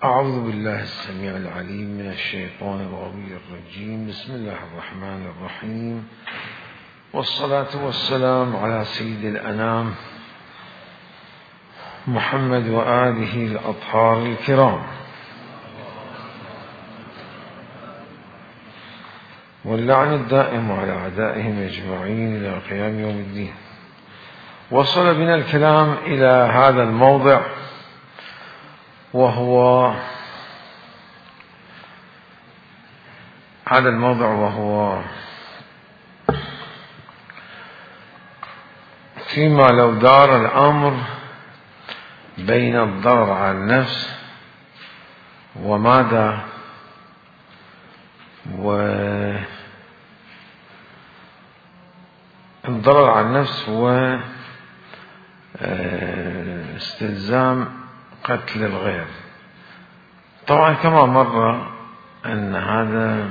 أعوذ بالله السميع العليم من الشيطان الغوي الرجيم. بسم الله الرحمن الرحيم، والصلاة والسلام على سيد الأنام محمد وآله الأطهار الكرام، واللعن الدائم على أعدائهم أجمعين إلى قيام يوم الدين. وصل بنا الكلام إلى هذا الموضع، وهو فيما لو دار الأمر بين الضرر على النفس وماذا والضرر على النفس واستلزام قتل الغير. طبعا كما مر أن هذا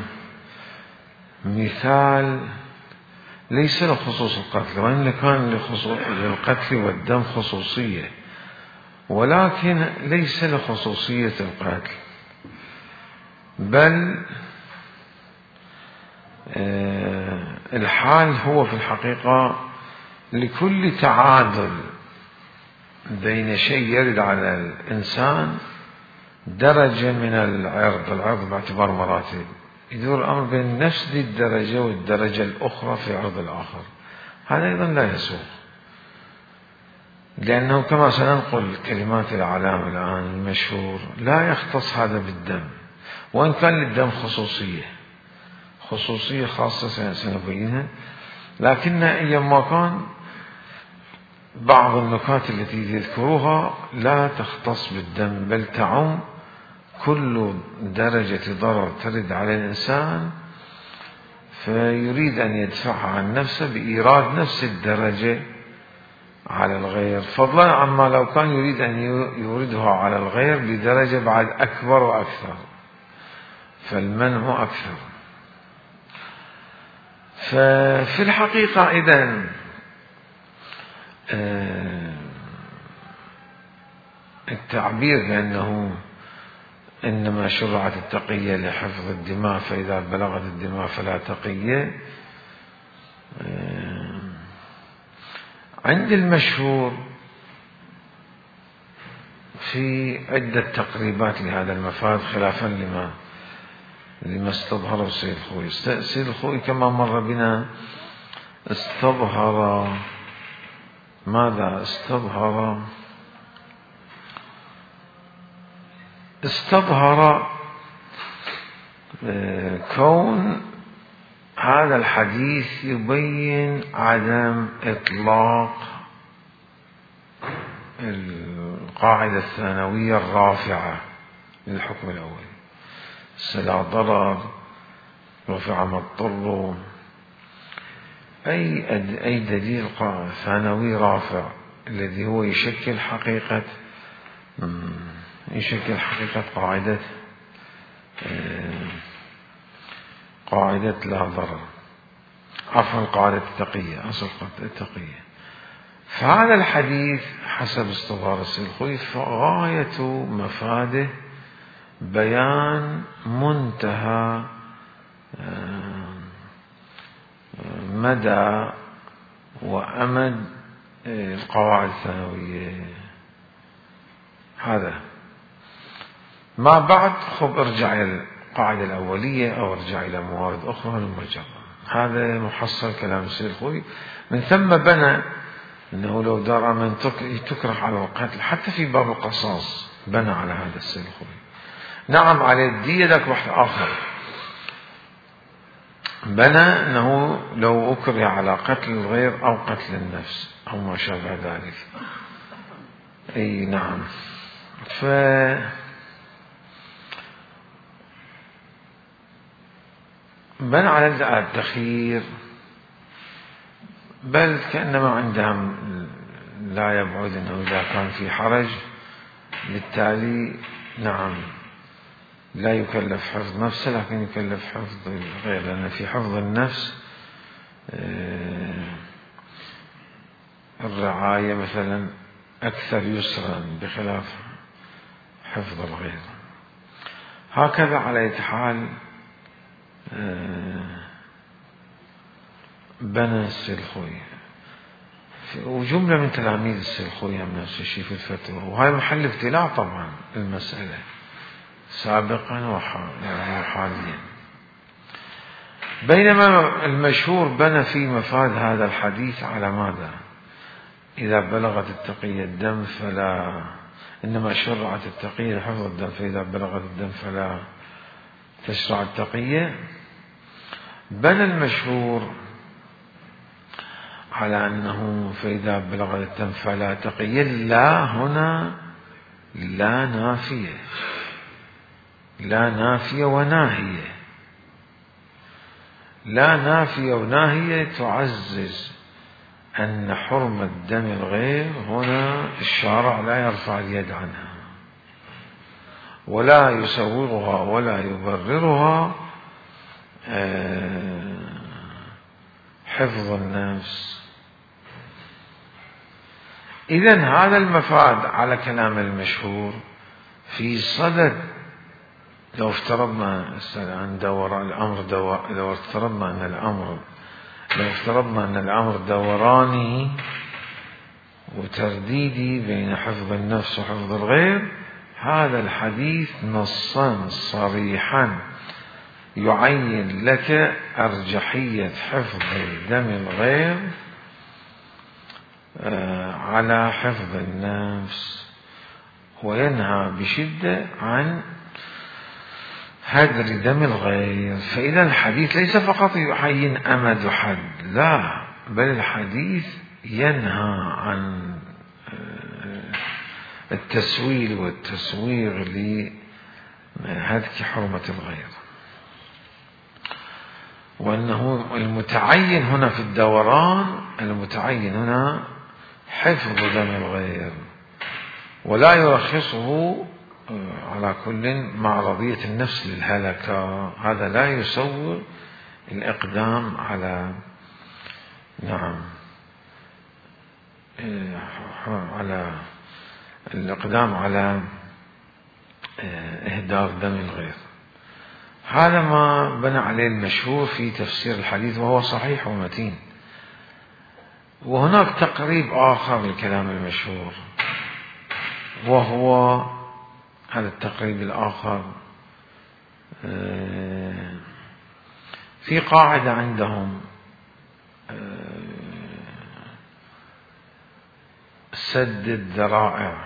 مثال ليس لخصوص القتل، وإن كان للقتل والدم خصوصية، ولكن ليس لخصوصية القتل، بل الحال هو في الحقيقة لكل تعادل بين شيء يرد على الإنسان درجة من العرض باعتبار مراتب، يدور الأمر بين نفس دي الدرجة والدرجة الأخرى في عرض الآخر. هذا أيضا لا يسوغ، لأنه كما سننقل كلمات العلامة الآن المشهور لا يختص هذا بالدم، وإن كان للدم خصوصية خاصة سنبينها، لكن أيما كان بعض النكات التي يذكروها لا تختص بالدم، بل تعم كل درجة ضرر ترد على الإنسان، فيريد أن يدفعها عن نفسه بإيراد نفس الدرجة على الغير، فضلا عما لو كان يريد أن يوردها على الغير بدرجة بعد أكبر وأكثر، فالمنع أكثر. ففي الحقيقة إذن التعبير بأنه إنما شرعت التقية لحفظ الدماء، فإذا بلغت الدماء فلا تقية، عند المشهور في عدة تقريبات لهذا المفاد، خلافا لما استظهره السيد الخوئي. السيد الخوئي كما مر بنا استظهر ماذا؟ استظهر كون هذا الحديث يبين عدم إطلاق القاعدة الثانوية الرافعة للحكم الأول، لا ضرر رفع ما اضطر، أي دليل ثانوي رافع الذي هو يشكل حقيقة قاعدة لا ضرر، عفوا قاعدة التقية، أصل قاعدة التقية. فهذا الحديث حسب استظهار السيد الخوئي غاية مفاده بيان منتهى مدى وأمد القواعد الثانوية. هذا ما بعد ارجع إلى القاعدة الأولية أو ارجع إلى موارد أخرى للمجرد. هذا محصل كلام السيد الخوئي. من ثم بنى أنه لو دار من تكره على القتل حتى في باب القصاص، بنى على هذا السيد الخوئي. نعم على الدية ذاك واحد آخر، بنى أنه لو أكره على قتل الغير أو قتل النفس أو ما شابه ذلك. أي نعم. بنى على التخيير، بل كأنما عندهم لا يبعد أنه إذا كان في حرج بالتالي نعم لا يكلف حفظ نفسه، لكن يكلف حفظ الغير، لأن في حفظ النفس الرعاية مثلا أكثر يسرا بخلاف حفظ الغير. هكذا على أي حال بنى السلخوي، وجملة من تلاميذ السلخوي هم نفس الشيء في الفتوى، وهاي محل ابتلاع طبعا المسألة سابقا وحاليا. بينما المشهور بنى في مفاد هذا الحديث على ماذا؟ إذا بلغت التقية الدم فلا، إنما شرعت التقية لحفظ الدم، فإذا بلغت الدم فلا تشرع التقية. بنى المشهور على أنه فإذا بلغت الدم فلا تقية، لا هنا لا نافية، لا نافية وناهية، لا نافية وناهية تعزز أن حرمة دم الغير هنا الشارع لا يرفع اليد عنها ولا يسوغها ولا يبررها حفظ النفس. إذن هذا المفاد على كلام المشهور في صدد، لو افترضنا عن الأمر لو افترضنا أن الأمر دوراني وترديدي بين حفظ النفس وحفظ الغير، هذا الحديث نصا صريحا يعين لك أرجحية حفظ دم الغير على حفظ النفس، وينهى بشدة عن هدر دم الغير. فإذا الحديث ليس فقط يعين أمد حد، لا، بل الحديث ينهى عن التسويل والتسويغ لهتك حرمة الغير، وأنه المتعين هنا في الدوران، المتعين هنا حفظ دم الغير، ولا يرخصه على كل مع رضية النفس للهلكة. هذا لا يصور الإقدام على على الإقدام على إهدار دم الغير. هذا ما بنى عليه المشهور في تفسير الحديث، وهو صحيح ومتين. وهناك تقريب آخر للكلام المشهور، وهو هذا التقريب الآخر في قاعدة عندهم سد الذرائع،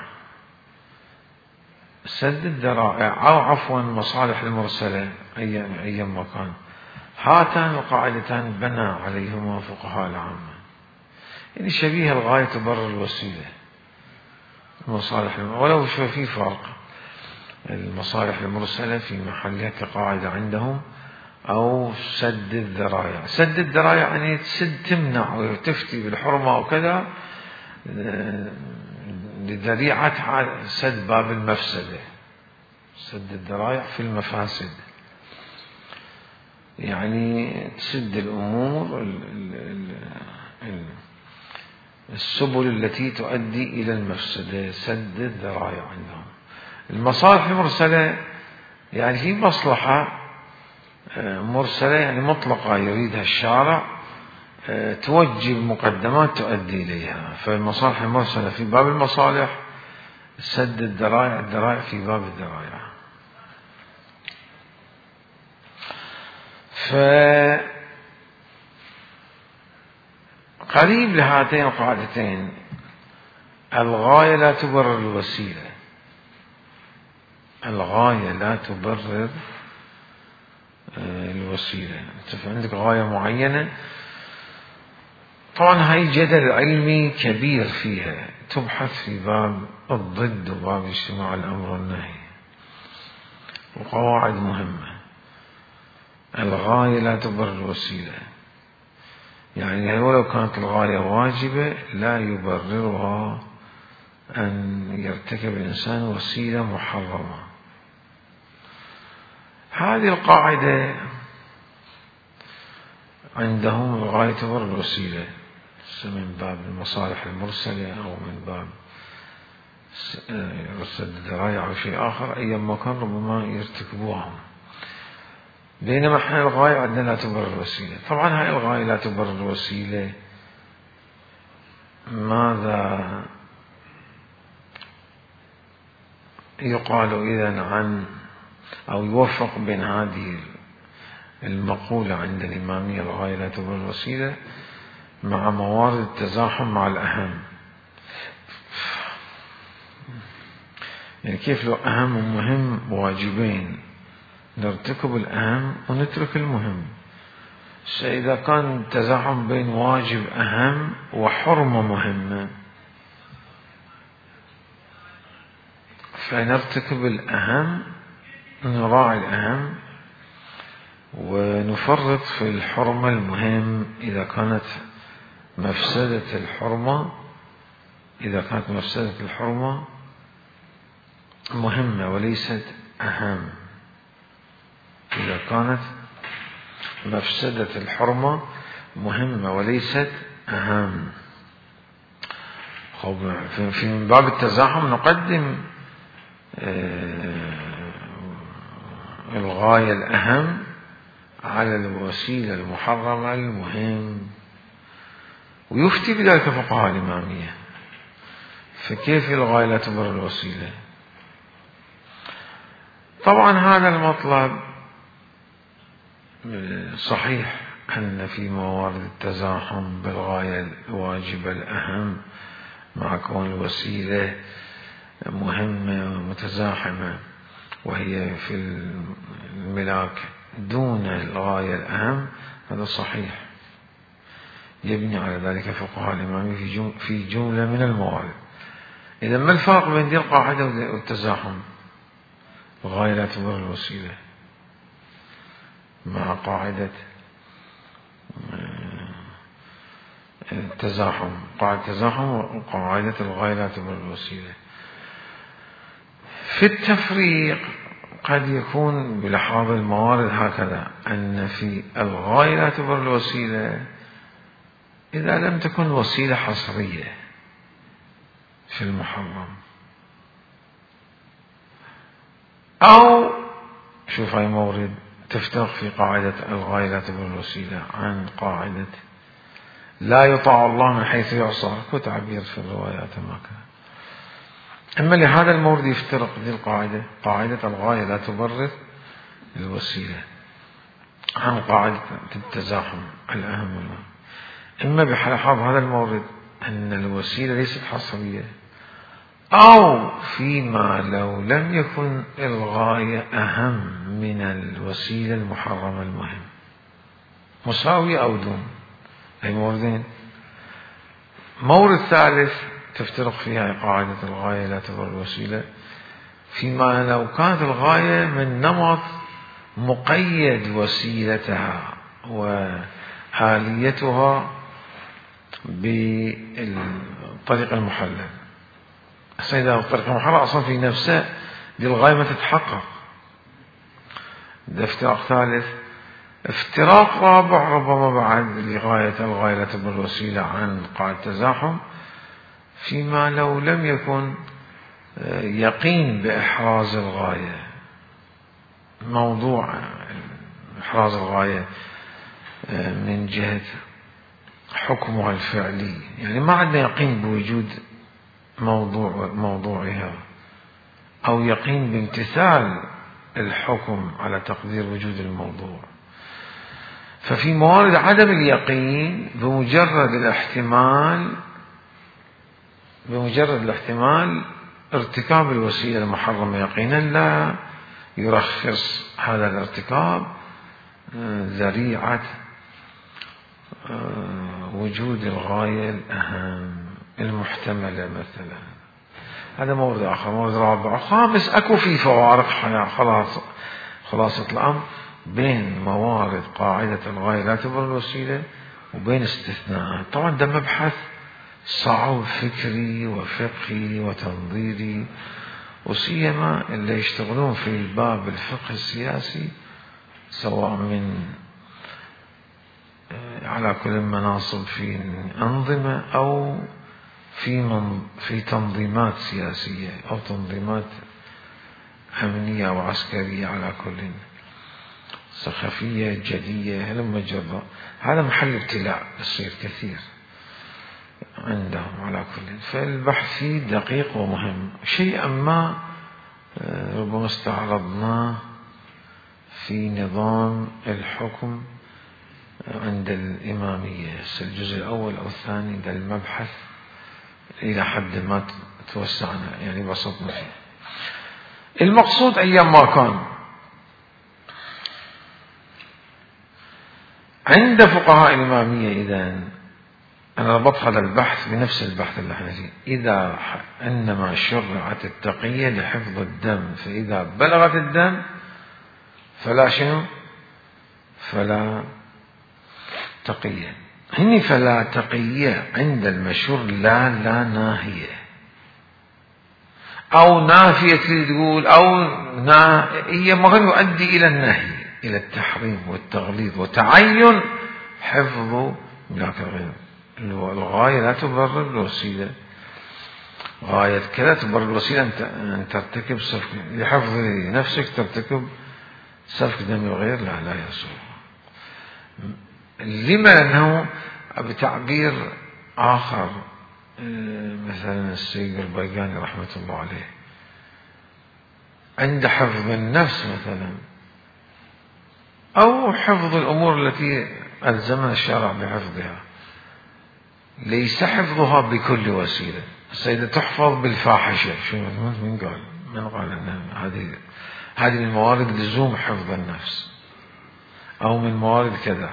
سد الذرائع أو عفوا مصالح المرسلة أي مكان. هاتان القاعدتان بنى عليهما فقهاء العامة، يعني شبيه الغاية تبرر الوسيلة. المصالح ولو شو في فرق، المصالح المرسلة في محلها كقاعدة عندهم، أو سد الذرائع. سد الذرائع يعني تسد، تمنع وتفتي بالحرمة وكذا لذريعة سد باب المفسدة. سد الذرائع في المفاسد، يعني تسد الأمور السبل التي تؤدي إلى المفسدة، سد الذرائع عندهم. المصالح المرسلة يعني في مصلحة مرسلة يعني مطلقة يريدها الشارع، توجب مقدمات تؤدي إليها. فالمصالح المرسلة في باب المصالح، سد الذرائع، الذرائع في باب الذرائع. فقريب لهاتين القاعدتين الغاية لا تبرر الوسيلة، الغاية لا تبرر الوسيلة. انت عندك غاية معينة، طبعا هاي جدل علمي كبير فيها، تبحث في باب الضد وباب اجتماع الأمر والنهي، وقواعد مهمة. الغاية لا تبرر الوسيلة، يعني ولو كانت الغاية واجبة لا يبررها أن يرتكب الإنسان وسيلة محرمة. هذه القاعدة عندهم الغاية تبرر الوسيلة، من باب المصالح المرسلة أو من باب سد ذرايع أو شيء آخر، أي مكان ربما يرتكبوها. بينما احنا الغاية عندنا لا تبرر الوسيلة. طبعا هاي الغاية لا تبرر الوسيلة، ماذا يقال إذن عن أو يوفق بين هذه المقولة عند الإمامية الغاية لا تبرر الوسيلة مع موارد التزاحم مع الأهم؟ يعني كيف لو أهم ومهم واجبين نرتكب الأهم ونترك المهم؟ إذا كان تزاحم بين واجب أهم وحرمة مهمة فنرتكب الأهم، نراعي الأهم ونفرط في الحرمة المهم إذا كانت مفسدة الحرمة مهمة وليست أهم. إذا كانت مفسدة الحرمة مهمة وليست أهم. في من باب التزاحم نقدم الغاية الأهم على الوسيلة المحرمة المهم، ويفتي بذلك فقهاء الإمامية. فكيف الغاية لا تبرر الوسيلة؟ طبعا هذا المطلب صحيح أن في موارد التزاحم بالغاية الواجبة الأهم مع كون الوسيلة مهمة ومتزاحمة وهي في الملاك دون الغاية الأهم، هذا صحيح. يبني على ذلك فقهاء الإمامية في جملة من الموارد. إذا ما الفرق بين دي القاعدة والتزاحم؟ الغاية لا تبرر الوسيلة مع قاعدة التزاحم، قاعدة التزاحم وقاعدة الغاية لا تبرر الوسيلة. في التفريق قد يكون بلحاظ الموارد هكذا، أن في الغاية لا تبرر الوسيلة إذا لم تكن وسيلة حصرية في المحرم، أو شوف هاي مورد تفترق في قاعدة الغاية لا تبرر الوسيلة عن قاعدة لا يطاع الله من حيث يعصى، كو تعبير في الروايات ما كان. أما لهذا المورد يفترق ذي القاعدة، قاعدة الغاية لا تبرر الوسيلة عن قاعدة التزاحم الأهم والمهم. إما بحلحاظ هذا المورد أن الوسيلة ليست حصرية، أو فيما لو لم يكن الغاية أهم من الوسيلة المحرمة المهم، مساوية أو دون. أي موردين. مورد ثالث تفترق فيها قاعدة الغاية لا تبرر الوسيلة فيما لو كانت الغاية من نمط مقيد وسيلتها وآليتها بالطريق المحلل. إذا الطريق المحرم أصلا في نفسه دي الغاية ما تتحقق. ده افتراق ثالث. افتراق رابع ربما بعد لغاية الغاية لا تبرر الوسيلة عن قاعدة التزاحم فيما لو لم يكن يقين بإحراز الغاية، موضوع إحراز الغاية من جهة حكمها الفعلي، يعني ما عندنا يقين بوجود موضوعها أو يقين بامتثال الحكم على تقدير وجود الموضوع. ففي موارد عدم اليقين بمجرد الاحتمال ارتكاب الوسيلة المحرمة يقينا لا يرخص هذا الارتكاب ذريعة وجود الغاية الأهم المحتملة مثلا. هذا مورد آخر. مورد رابع. خامس، أكو في فوارق خلاصة الأمر بين موارد قاعدة الغاية لا تبرر الوسيلة وبين استثناءات. طبعا ده مبحث صعب فكري وفقهي وتنظيري، وسيما اللي يشتغلون في باب الفقه السياسي سواء من على كل المناصب في أنظمة أو في تنظيمات سياسية أو تنظيمات أمنية وعسكرية على كل، سخفية جدية هلم جرة، هذا محل ابتلاء يصير كثير عندهم على كل. فالبحث فيه دقيق ومهم. شيئا ما ربما استعرضناه في نظام الحكم عند الإمامية، الجزء الأول أو الثاني ده المبحث إلى حد ما توسعنا، يعني بسطنا فيه. المقصود أيام ما كان عند فقهاء الإمامية، إذا أنا ربط هذا البحث بنفس البحث اللي احنا فيه، إذا إنما شرعت التقية لحفظ الدم، فإذا بلغت الدم فلا شنو؟ فلا تقية. هني فلا تقية عند المشهور لا ناهية أو نافية تقول، أو هي ما يؤدي إلى النهي، إلى التحريم والتغليظ وتعين حفظ ذاك الغير. الغاية لا تبرر الوسيلة، غاية كذا تبرر الوسيلة أن ترتكب سفك لحفظ نفسك، ترتكب سفك دم الغير، لا يصح. لما؟ لأنه بتعبير آخر، مثلا السيد البيقاني رحمة الله عليه عند حفظ النفس مثلا، أو حفظ الأمور التي ألزمنا الشرع بحفظها، ليس حفظها بكل وسيلة. السيدة تحفظ بالفاحشة، شو من قال؟ من قال أن هذه من موارد لزوم حفظ النفس، أو من موارد كذا.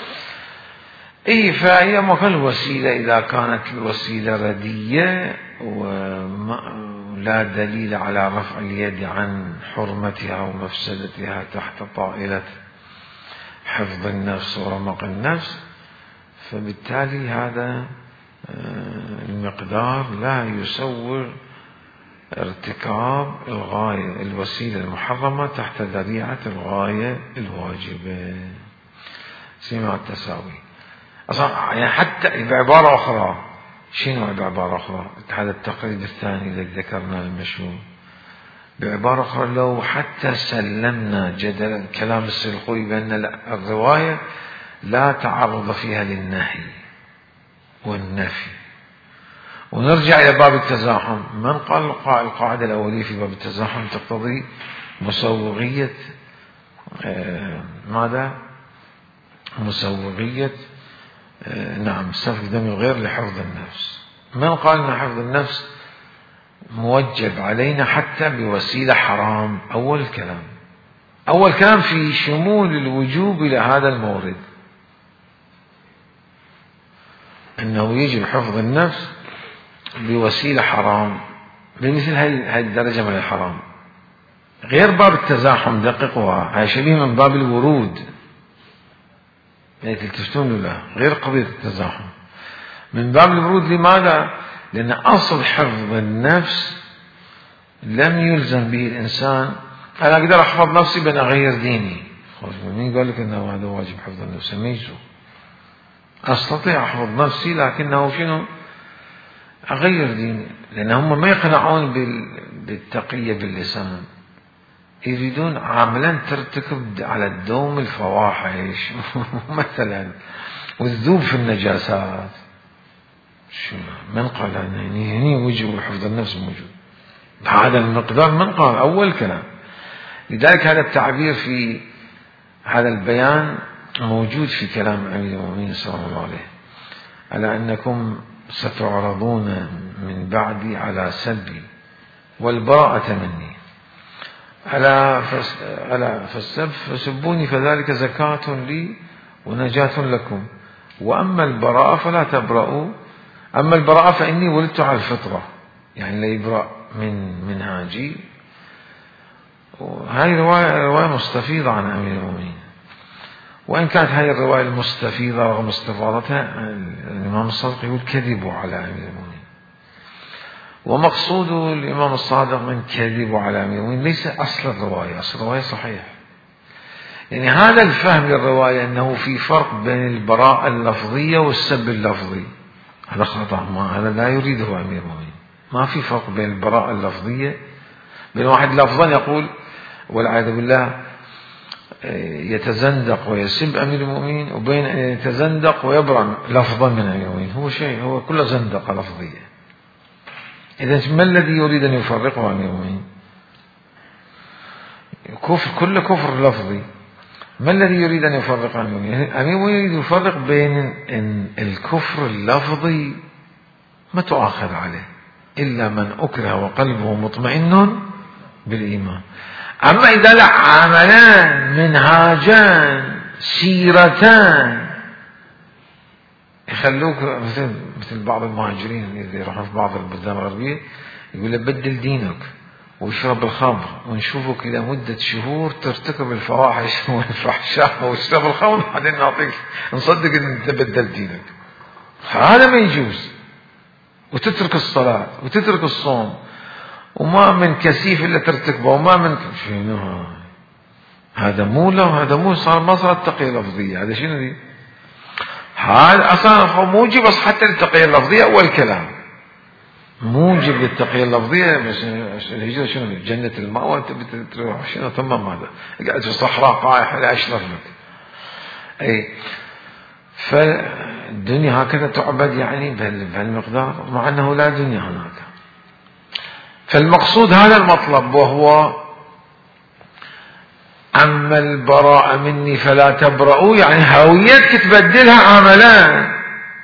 فهي ما كان الوسيلة، إذا كانت الوسيلة ردية ولا دليل على رفع اليد عن حرمتها ومفسدتها تحت طائلة حفظ النفس ورمق النفس، فبالتالي هذا المقدار لا يصور ارتكاب الغاية الوسيلة المحرمة تحت ذريعة الغاية الواجبة. سمع التساوي أصلا، يعني حتى بعبارة أخرى، شنو بعبارة أخرى؟ هذا التقريب الثاني الذي ذكرنا المشهور. بعبارة أخرى، لو حتى سلمنا جدلا كلام السلخوي بأن الرواية لا تعرض فيها للنهي والنفي، ونرجع إلى باب التزاحم، من قال القاعدة الأولية في باب التزاحم تقتضي مسوغية ماذا؟ مسوغية نعم سفك دم الغير لحفظ النفس. من قال أن حفظ النفس موجب علينا حتى بوسيلة حرام؟ أول كلام في شمول الوجوب إلى هذا المورد، أنه يجب حفظ النفس بوسيلة حرام بمثل هذه الدرجة من الحرام. غير باب التزاحم، دققوها، هاي شبيه من باب الورود، يعني تلتفتون له، غير قضية التزاحم. من باب الورود، لماذا؟ لأن أصل حفظ النفس لم يلزم به الإنسان. أنا أقدر أحفظ نفسي بأن أغير ديني، مين قال لك أنه هذا واجب حفظ النفس؟ ميزو أستطيع أحفظ نفسي، لكنه شنو؟ أغير ديني. لأن هم ما يقنعون بالتقية باللسان، يريدون عملا ترتكب على الدوم الفواحش مثلا، والذوب في النجاسات. شو من قال هني وجوب حفظ النفس موجود بهذا المقدار؟ من قال؟ أول كلام. لذلك هذا التعبير في هذا البيان موجود في كلام أمير المؤمنين صلى الله عليه، على أنكم ستعرضون من بعدي على سبي والبراءة مني، ألا فالسب فسبوني فذلك زكاة لي ونجاة لكم، وأما البراءة فلا تبرأوا. أما البراءة فإني ولدت على الفطرة، يعني لا يبرأ من منهاجي. وهذه رواية مستفيضة عن أمير المؤمنين، وإن كانت هذه الرواية المستفيضة رغم استفاضتها، الإمام الصادق يقول كذبوا على أمير المؤمنين. ومقصود الإمام الصادق من كذبوا على أمير المؤمنين ليس أصل الرواية، أصل الرواية صحيح. يعني هذا الفهم للرواية أنه في فرق بين البراءة اللفظية والسب اللفظي، هذا خطأ، هذا لا يريده أمير المؤمنين. ما في فرق بين البراءة اللفظية، بين واحد لفظا يقول والعياذ بالله يتزندق ويسب أمير المؤمنين، وبين أن يتزندق ويبرأ لفظا من أمير المؤمنين. هو شيء، هو كله زندقة لفظية. إذا ما الذي يريد أن يفرقه أمير المؤمنين؟ كفر، كل كفر لفظي. ما الذي يريد أن يفرق أمير المؤمنين؟ أمير المؤمنين يريد يفرق بين إن الكفر اللفظي ما تؤاخذ عليه إلا من أكره وقلبه مطمئن بالإيمان. أما إذا لا عملان منهاجان سيرتان يخلوك مثل بعض المهاجرين اللي يروحوا في بعض البلدان الغربية يقول له بدل دينك واشرب الخمر، ونشوفك إلى مدة شهور ترتكب الفواحش والفحشاء واشرب الخمر، بعدين نعطيك نصدق أن أنت بدل دينك. هذا ما يجوز. وتترك الصلاة وتترك الصوم، وما من كثيف إلا ترتكبه، وما من شنو هذا؟ مو له، هذا مو صار، ما صارت تقية لفظية. هذا شنو دي؟ هذا أصلا موجب حتى للتقية اللفظية. أول كلام موجب للتقية اللفظية، بس الهجرة شنو؟ جنة المأوى، تروح شنو تمام. هذا قاعد في الصحراء قايح لا أشرف لك. أي فالدنيا هكذا تعبد يعني بهالمقدار، مع أنه لا دنيا هناك. فالمقصود هذا المطلب، وهو أما البراء مني فلا تبرؤوا، يعني هويتك تبدلها عملان.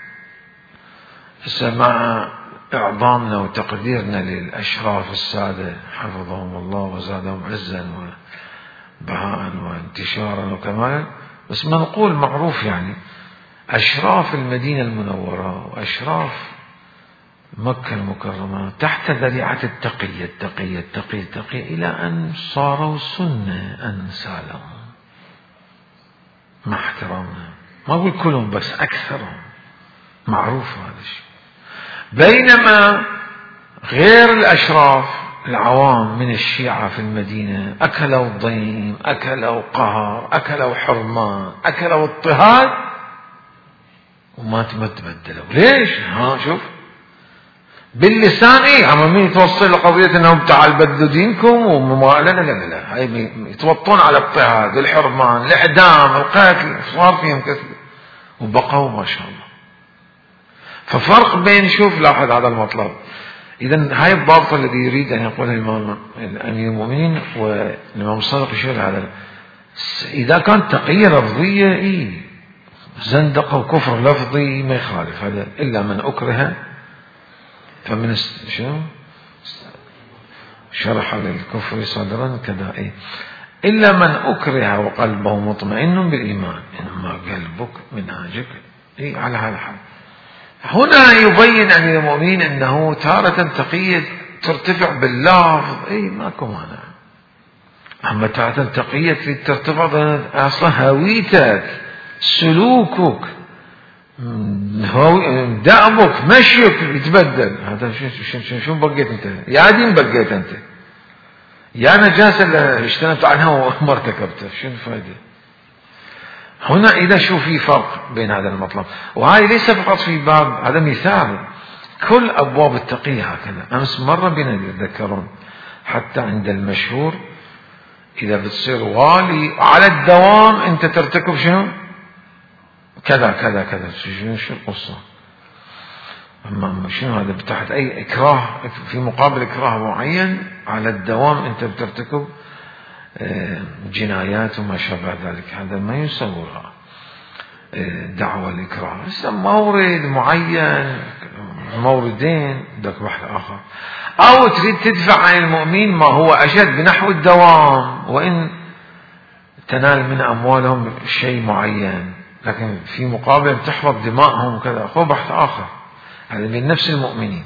مع إعظامنا وتقديرنا للأشراف السادة حفظهم الله وزادهم عزا وبهاء وانتشارا وكمالا، بس ما نقول معروف يعني أشراف المدينة المنورة وأشراف مكة المكرمة تحت ذريعة التقية إلى أن صاروا سنة أن سالهم مع احترامنا. ما أقول كلهم بس أكثرهم معروف هذا الشيء. بينما غير الأشراف العوام من الشيعة في المدينة أكلوا ضيم، أكلوا قهر، أكلوا حرمان، أكلوا اضطهاد، وما تبدلوا. ليش؟ شوف باللسان عمامين يتوصل لقضية انهم تعال بدلوا دينكم، لا هاي يتوطون على اضطهاد، الحرمان، الاعدام، القتل، صار فيهم كثير وبقوا ما شاء الله. ففرق بين، شوف لاحظ هذا المطلب. اذا هاي الضابطة الذي يريد ان يقولها الامام امير المؤمنين والامام الصادق يشير هذا. اذا كانت تقية لفظية زندقة وكفر لفظي ما يخالف هذا، الا من اكره فمن شنو شرح للكفر صدرا كذا إلا من أكره وقلبه مطمئن بالإيمان، إنما قلبك منهاجك على هذا الحال. هنا يبين أمير المؤمنين أنه تارة تقية ترتفع باللفظ ماكو مانع، أما تارة تقية ترتفع أصلا هويتك، سلوكك، دأبك، مشيك يتبدل. هذا شو بقيت انت؟ يا دين بقيت انت، يا نجاسة اللي اجتنبت عنها وما ارتكبتها، شو الفائدة؟ هنا إذا شو في فرق بين هذا المطلب، وهذا ليس فقط في باب، هذا مثال كل أبواب التقية هكذا. أمس مرة بنا يتذكرون حتى عند المشهور إذا بتصير والي على الدوام أنت ترتكب شنو؟ كذا كذا كذا. شو القصة؟ أما شنو هذا؟ تحت أي إكراه، في مقابل إكراه معين على الدوام أنت بترتكب جنايات وما شابه ذلك. هذا ما يسوى دعوة الإكراه. مورد معين، موردين ذاك بحث آخر، أو تريد تدفع عن المؤمنين ما هو أشد بنحو الدوام، وإن تنال من أموالهم شيء معين، لكن في مقابل تحفظ دماءهم وكذا، هو بحث آخر، هذا من نفس المؤمنين.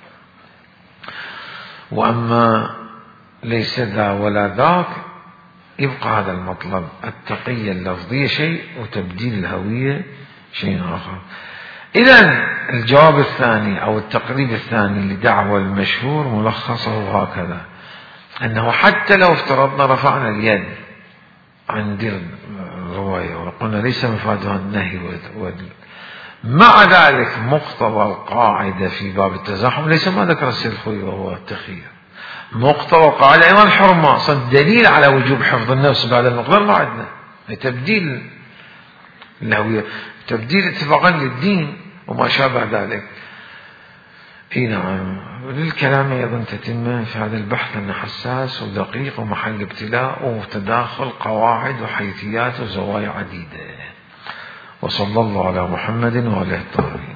وأما ليس ذا ولا ذاك، يبقى هذا المطلب التقية اللفظية شيء وتبديل الهوية شيء آخر. إذن الجواب الثاني أو التقريب الثاني لدعوة المشهور ملخصه هكذا، أنه حتى لو افترضنا رفعنا اليد عند الرواية وقلنا ليس مفادها النهي مع ذلك مقتضى القاعدة في باب التزاحم ليس ما ذكر السيد الخوئي وهو التخيير. مقتضى القاعدة أيضا الحرمة، صد دليل على وجوب حفظ النفس بعد المقدار ما عندنا، تبديل الهوية، تبديل اتفاقا للدين وما شابه ذلك. اي نعم. للكلام أيضا تتمة في هذا البحث أنه حساس ودقيق ومحل ابتلاء وتداخل قواعد وحيثيات وزوايا عديدة. وصلى الله على محمد وعلى الطاهرين.